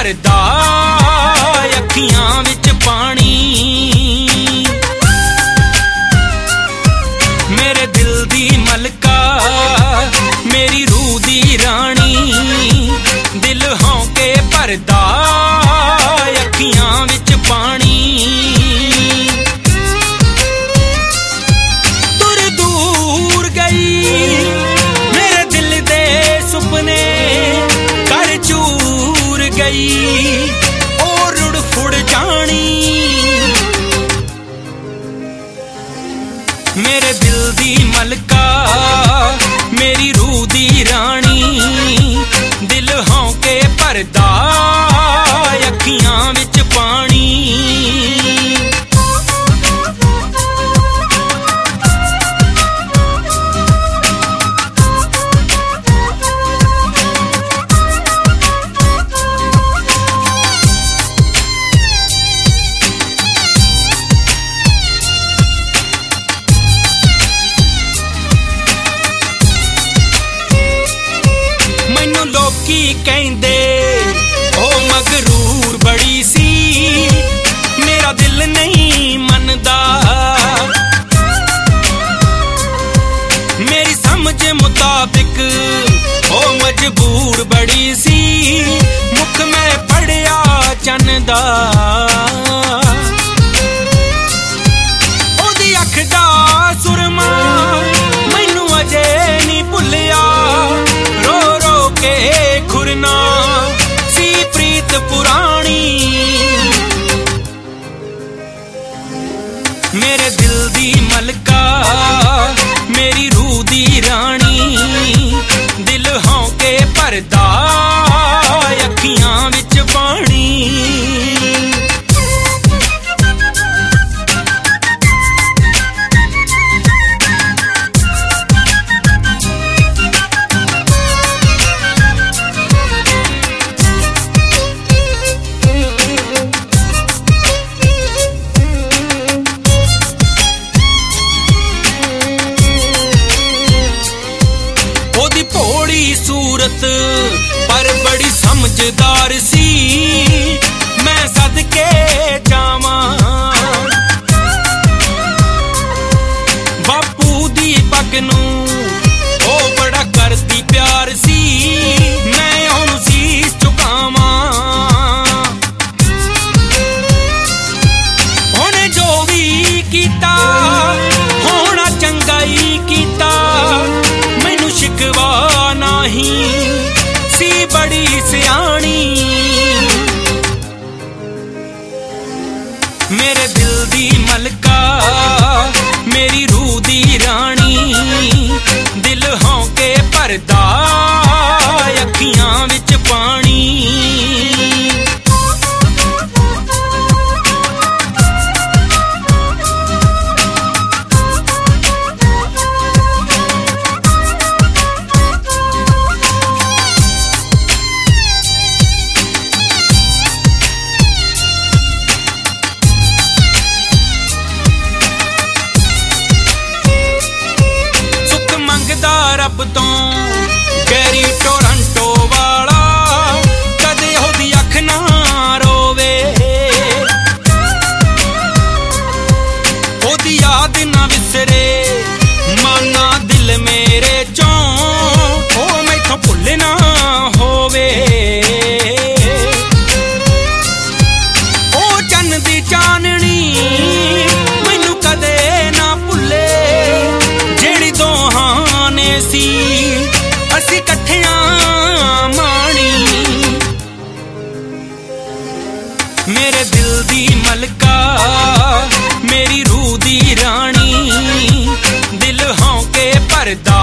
भरदा अखियां विच पानी। मेरे दिल दी मलका मेरी रूह दी रानी, दिल हौंके भरदा अखियां विच पानी। तुर दूर गई मेरे दिल दे सुपने कर चूर गई, ओ रुड़ फुड़ जानी। मेरे दिल दी मलका मेरी रूह दी रानी, दिल हौंके भरदा अखियां विच पानी। लोकी कहंदे ओ मगरूर बड़ी सी, मेरा दिल नहीं मनदा। मेरी समझ मुताबिक ओ मजबूर बड़ी सी, मुख मैं पढ़िया चन्दा। ओदी अख दा सुरमा मैनू अजे नहीं भुलिया, खुरना सी प्रीत पुरानी। मेरे दिल दी मलका मेरी रूह दी रानी, दिल हौंके भरदा अखियां विच पानी। सूरत पर बड़ी समझदार सी, मैं सदके जावां। बापू दी पग नूं ओ बड़ा करदी प्यार सी, मैं ओनू सीस झुकावां। ओने जो भी कीता होना चंगा ही कीता, मैनू शिकवा सी बड़ी सियाणी। मेरे दिल दी मलका मेरी रूह दी रानी, दिल हौंके भरदा अखियां विच पानी। रब तो गैरी टोरंटो वाला कदे ओदी अख ना रोवे, ओदी याद ना विसरे माना दिल मेरे चों, ओ मैथों भुल ना होवे। ओ चन्न दी चाननी मैनू कदे ना भुले, जेड़ी दोहां सी असी कट्ठियां माणी। मेरे दिल दी मलका मेरी रूह दी रानी, दिल हौंके भरदा